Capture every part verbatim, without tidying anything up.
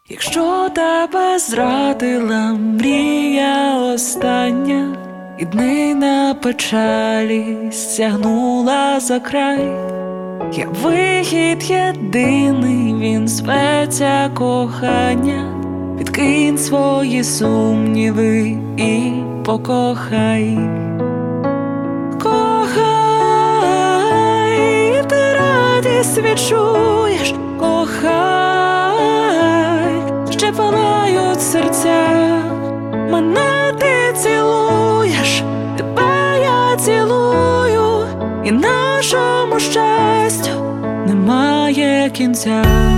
Якщо тебе зрадила мрія остання, і дни на печалі стягнула за край, є вихід єдиний, він зветься кохання. Відкинь свої сумніви і покохай. Кохай, ти радість відчуєш, кохай, ще палають серця, мене ти цілуєш, тебе я цілую, і нашому щастю немає кінця.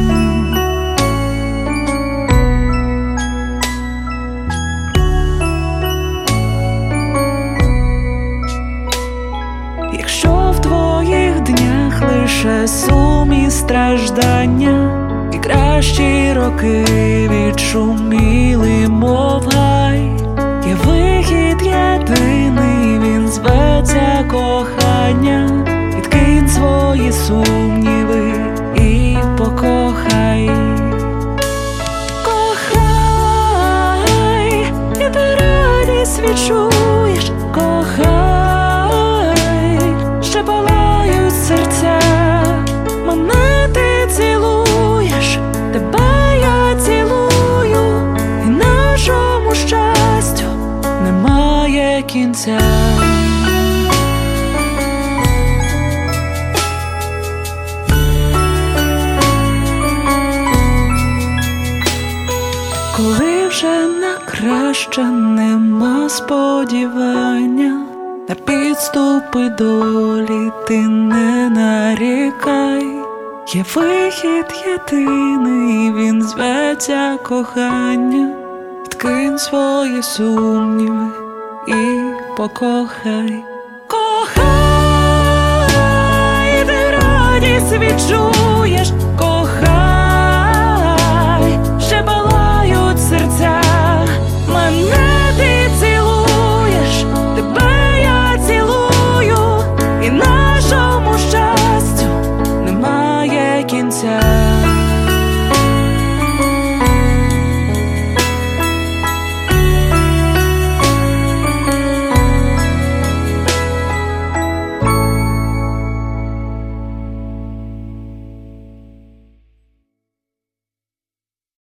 Якщо в твоїх днях лише сум і страждання, і кращі роки відшуміли, мов гай, є вихід єдиний, він зветься кохання. Відкинь свої сумніви і покохай. Кохай, і ти радість відчуєш, кохай, ще палають серця, мене ти цілуєш, тебе я цілую, і нашому щастю немає кінця. Коли вже на краще нема сподівання, на підступи долі ти не нарікай. Є вихід єдиний, він зветься кохання. Відкинь свої сумніви і покохай. Кохай, ти радість відчуєш, кохай.